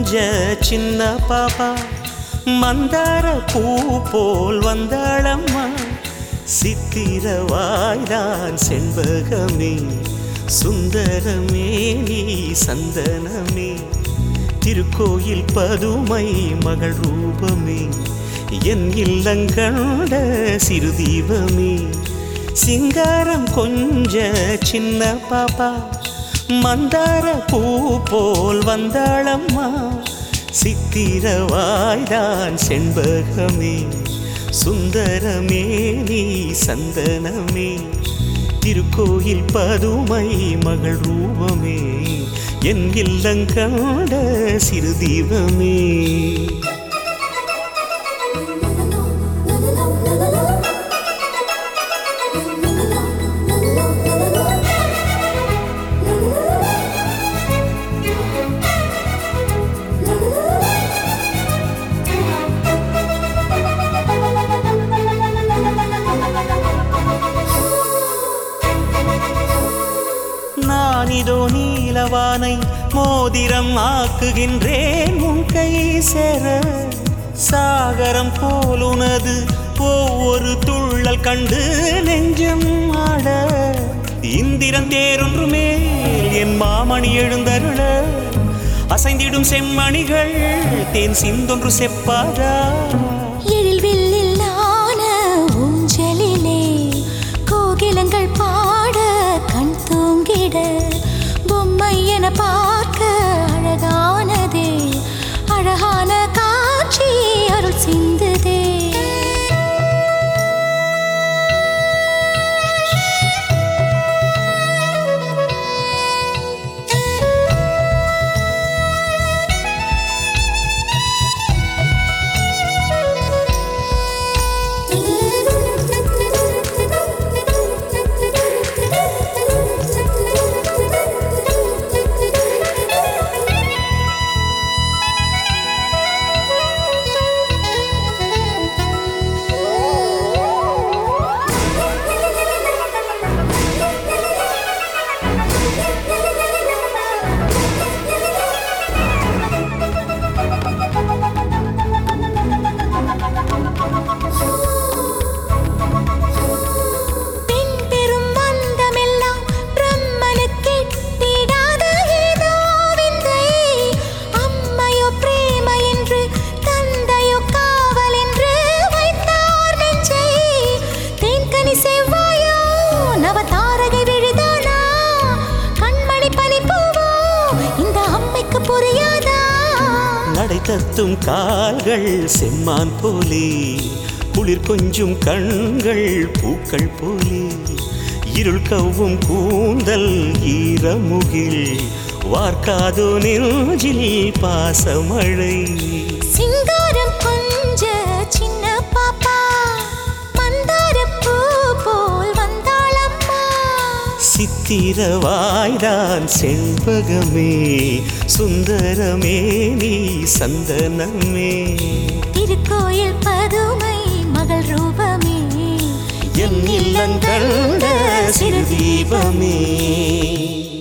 கொஞ்ச சின்ன பாப்பா மந்தார பூ போல் வந்தாளம்மா சித்திரவாய்தான் செண்பகமே சுந்தரமே நீ சந்தனமே திருக்கோயில் பதுமை மகள் ரூபமே என் இல்லங்கண்ட சிறுதீபமே சிங்காரம் கொஞ்ச சின்ன பாப்பா மந்தார பூ போல் வந்தாளம்மா சித்திரவாய்தான் செண்பகமே சுந்தரமே நீ சந்தனமே திருக்கோயில் பதுமை மகள் ரூபமே என் இல்லங்கண்ட சிறுதீபமே நானிதோ நீலவானை மோதிரம் ஆக்குகின்றேன் உன் கை சேர சாகரம் போலுனது ஒவ்வொரு துள்ளல் கண்டு நெஞ்சம் ஆட இந்திரன் தேரொன்று மேல் என் மாமணி எழுந்தருள அசைந்திடும் செம்மணிகள் தேன் சிந்தொன்று செப்பாதா எழில்வில்லான ஊஞ்சலிலே கோகிலங்கள் பாட கண் தூங்கிட பொம்மை என பார்க்க அழகானதே அழகான காட்சி அருள் சிந்துதே நடை தத்தும் கால்கள் செம்மான் போலே குளிர் கொஞ்சும் கண்கள் பூக்கள் போலே இருள் கவ்வும் கூந்தல் ஈரமுகில் வார்க்காதோ நெஞ்சில் பாசமழை சிங்காரம் கொஞ்ச சின்ன பாப்பா மந்தார பூ போல் வந்தாளம்மா சித்திரவாய்தான் செண்பகமே சுந்தரமே நீ சந்தனமே திருக்கோயில் பதுமை மகள் ரூபமே என் இல்லங்கண்ட சிறுதீபமே